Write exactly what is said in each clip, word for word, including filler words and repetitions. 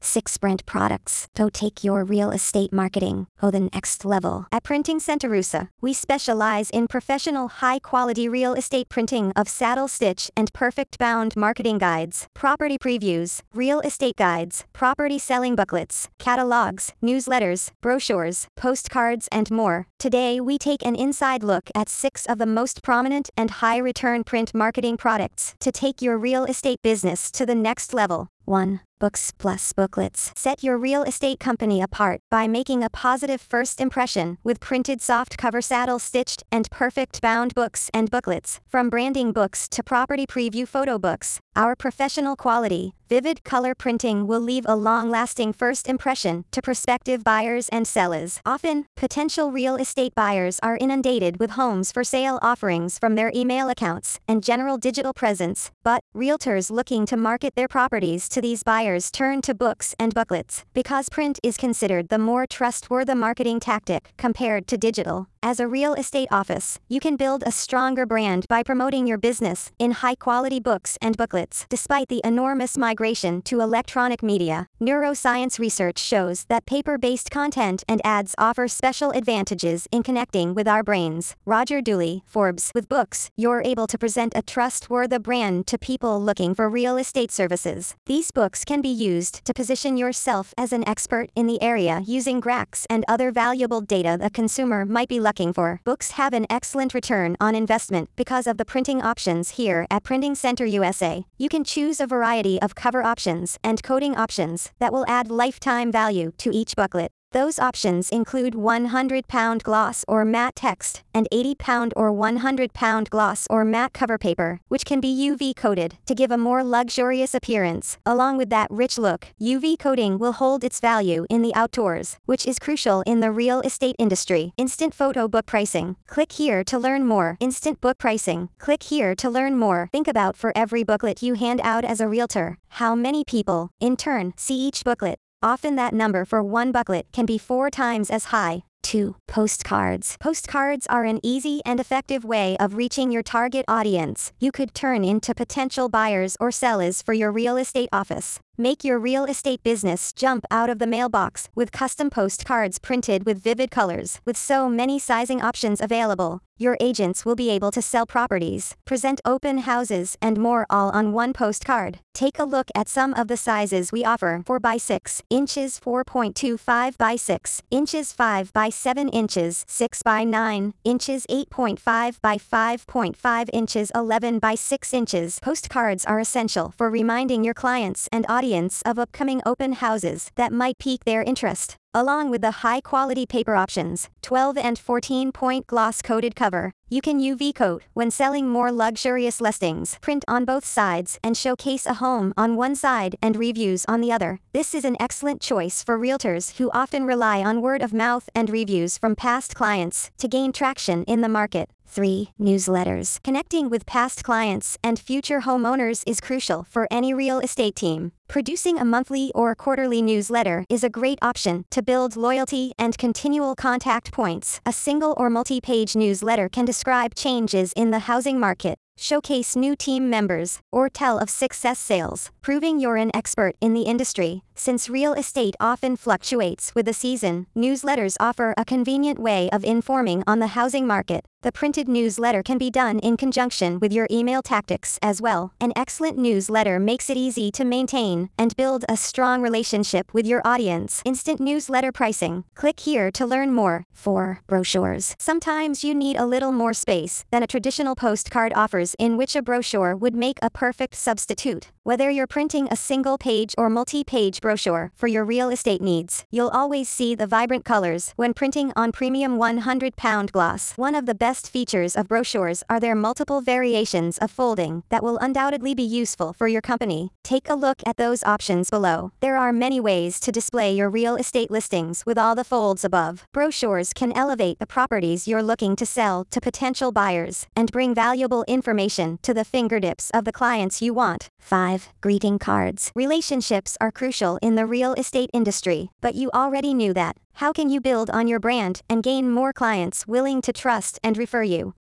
six brand products to take your real estate marketing to the next level. At Printing Santarusa, we specialize in professional high-quality real estate printing of saddle stitch and perfect bound marketing guides, property previews, real estate guides, property selling booklets, catalogs, newsletters, brochures, postcards, and more. Today we take an inside look at six of the most prominent and high-return print marketing products to take your real estate business to the next level. one. Books plus booklets. Set your real estate company apart by making a positive first impression with printed softcover saddle stitched and perfect bound books and booklets. From branding books to property preview photo books, our professional quality, vivid color printing will leave a long-lasting first impression to prospective buyers and sellers. Often, potential real estate buyers are inundated with homes for sale offerings from their email accounts and general digital presence, but realtors looking to market their properties to these buyers turn to books and booklets because print is considered the more trustworthy marketing tactic compared to digital. As a real estate office, you can build a stronger brand by promoting your business in high-quality books and booklets. Despite the enormous migration to electronic media, neuroscience research shows that paper-based content and ads offer special advantages in connecting with our brains. Roger Dooley, Forbes. With books, you're able to present a trustworthy brand to people looking for real estate services. These books can be used to position yourself as an expert in the area using graphs and other valuable data the consumer might be looking for. Books have an excellent return on investment because of the printing options here at Printing Center U S A. You can choose a variety of cover options and coding options that will add lifetime value to each booklet. Those options include one hundred pound gloss or matte text, and eighty pound or one hundred pound gloss or matte cover paper, which can be U V coated to give a more luxurious appearance. Along with that rich look, U V coating will hold its value in the outdoors, which is crucial in the real estate industry. Instant photo book pricing. Click here to learn more. Instant book pricing. Click here to learn more. Think about for every booklet you hand out as a realtor, how many people, in turn, see each booklet. Often that number for one booklet can be four times as high. two. Postcards. Postcards are an easy and effective way of reaching your target audience. You could turn into potential buyers or sellers for your real estate office. Make your real estate business jump out of the mailbox with custom postcards printed with vivid colors. With so many sizing options available, your agents will be able to sell properties, present open houses, and more all on one postcard. Take a look at some of the sizes we offer: four by six inches, four point two five by six inches, five by seven inches, six by nine inches, eight point five by five point five inches, eleven by six inches. Postcards are essential for reminding your clients and audience of upcoming open houses that might pique their interest. Along with the high-quality paper options, twelve and fourteen point gloss-coated cover, you can U V coat when selling more luxurious listings. Print on both sides and showcase a home on one side and reviews on the other. This is an excellent choice for realtors who often rely on word of mouth and reviews from past clients to gain traction in the market. three. Newsletters. Connecting with past clients and future homeowners is crucial for any real estate team. Producing a monthly or quarterly newsletter is a great option to build loyalty and continual contact points. A single or multi-page newsletter can describe changes in the housing market, showcase new team members, or tell of success sales, proving you're an expert in the industry. Since real estate often fluctuates with the season, newsletters offer a convenient way of informing on the housing market. The printed newsletter can be done in conjunction with your email tactics as well. An excellent newsletter makes it easy to maintain and build a strong relationship with your audience. Instant newsletter pricing. Click here to learn more. four. Brochures. Sometimes you need a little more space than a traditional postcard offers, in which a brochure would make a perfect substitute. Whether you're printing a single page or multi-page brochure for your real estate needs, you'll always see the vibrant colors when printing on premium one hundred pound gloss. One of the best features of brochures are their multiple variations of folding that will undoubtedly be useful for your company. Take a look at those options below. There are many ways to display your real estate listings with all the folds above. Brochures can elevate the properties you're looking to sell to potential buyers and bring valuable information to the fingertips of the clients you want. five. Greeting cards. Relationships are crucial in the real estate industry, but you already knew that. How can you build on your brand and gain more clients willing to trust and refer you?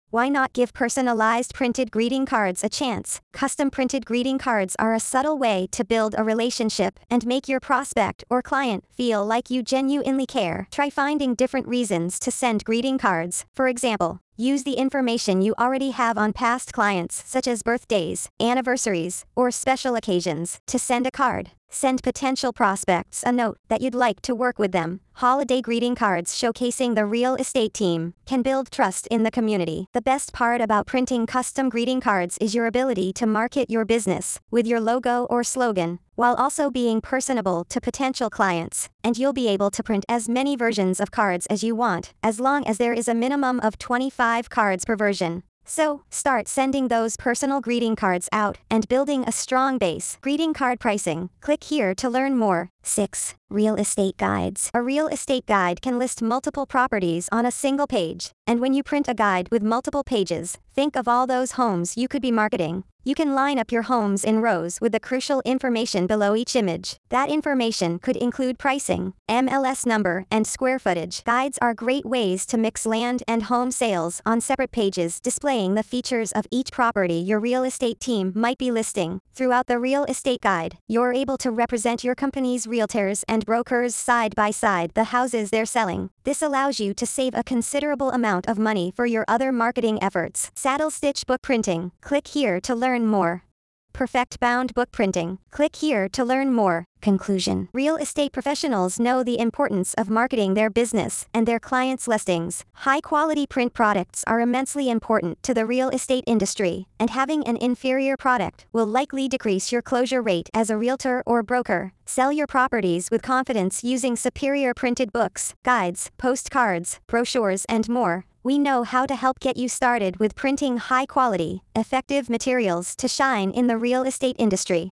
Why not give personalized printed greeting cards a chance? Custom printed greeting cards are a subtle way to build a relationship and make your prospect or client feel like you genuinely care. Try finding different reasons to send greeting cards. For example, use the information you already have on past clients, such as birthdays, anniversaries, or special occasions, to send a card. Send potential prospects a note that you'd like to work with them. Holiday greeting cards showcasing the real estate team can build trust in the community. The best part about printing custom greeting cards is your ability to market your business with your logo or slogan, while also being personable to potential clients. And you'll be able to print as many versions of cards as you want, as long as there is a minimum of twenty-five cards per version. So, start sending those personal greeting cards out and building a strong base. Greeting card pricing. Click here to learn more. six. Real estate guides. A real estate guide can list multiple properties on a single page. And when you print a guide with multiple pages, think of all those homes you could be marketing. You can line up your homes in rows with the crucial information below each image. That information could include pricing, M L S number, and square footage. Guides are great ways to mix land and home sales on separate pages, displaying the features of each property your real estate team might be listing. Throughout the real estate guide, you're able to represent your company's realtors and brokers side by side the houses they're selling. This allows you to save a considerable amount of money for your other marketing efforts. Saddle stitch book printing. Click here to learn more. Perfect bound book printing. Click here to learn more. Conclusion. Real estate professionals know the importance of marketing their business and their clients' listings. High-quality print products are immensely important to the real estate industry, and having an inferior product will likely decrease your closure rate as a realtor or broker. Sell your properties with confidence using superior printed books, guides, postcards, brochures, and more. We know how to help get you started with printing high-quality, effective materials to shine in the real estate industry.